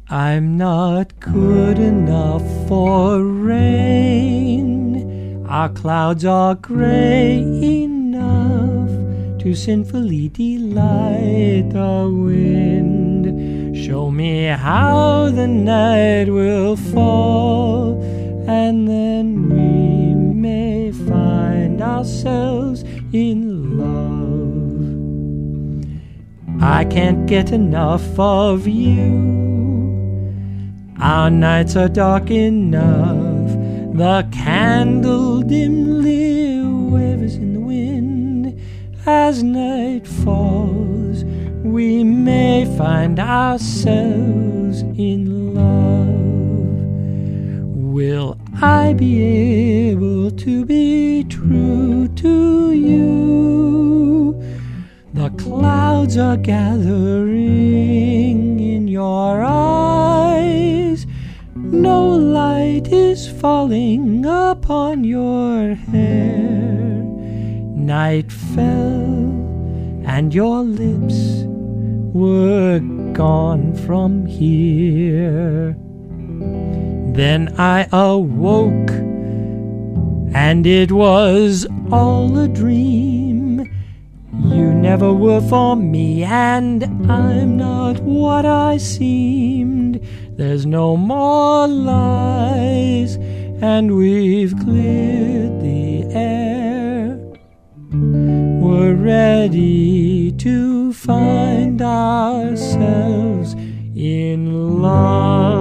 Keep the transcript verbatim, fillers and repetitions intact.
I'm not good enough for rain. Our clouds are gray enough to sinfully delight the wind. Show me how the night will fall, and then we may find ourselves in love. I can't get enough of you. Our nights are dark enough. The candle dimly wavers in the wind. As night falls, we may find ourselves in love. Will I be able to be true to you? The clouds are gathering in your eyes. No light is falling upon your hair. Night fell, and your lips were gone from here. Then I awoke, and it was all a dream. You never were for me, and I'm not what I seemed. There's no more lies, and we've cleared the air. We're ready to find ourselves in love.